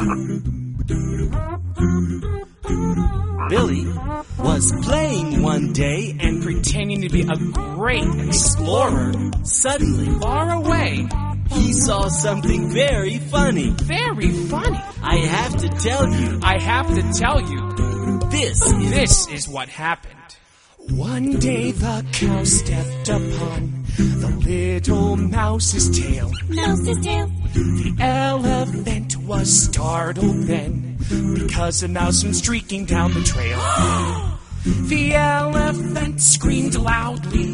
Billy was playing one day and pretending to be a great explorer. Suddenly, Far away. he saw something very funny. Very funny. I have to tell you, I have to tell you, this is what happened. One day the cow stepped upon the little mouse's tail. Mouse's tail. The elephant was startled then, because a mouse went streaking down the trail. The elephant screamed loudly.